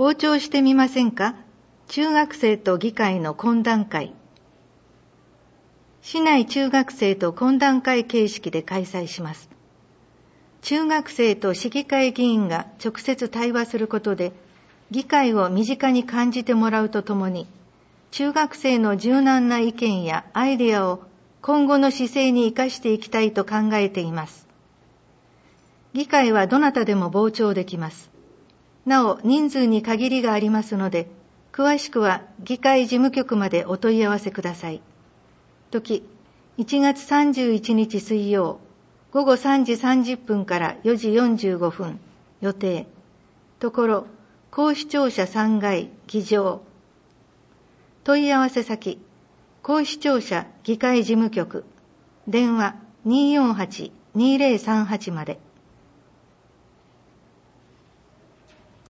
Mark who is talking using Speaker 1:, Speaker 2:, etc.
Speaker 1: 傍聴してみませんか？中学生と議会の懇談会。市内中学生と懇談会形式で開催します。中学生と市議会議員が直接対話することで、議会を身近に感じてもらうとともに、中学生の柔軟な意見やアイデアを今後の姿勢に生かしていきたいと考えています。議会はどなたでも傍聴できます。なお、人数に限りがありますので、詳しくは議会事務局までお問い合わせください。時、1月31日水曜、午後3時30分から4時45分、予定。ところ、公視庁舎3階、議場。問い合わせ先、公視庁舎議会事務局。電話248-2038まで。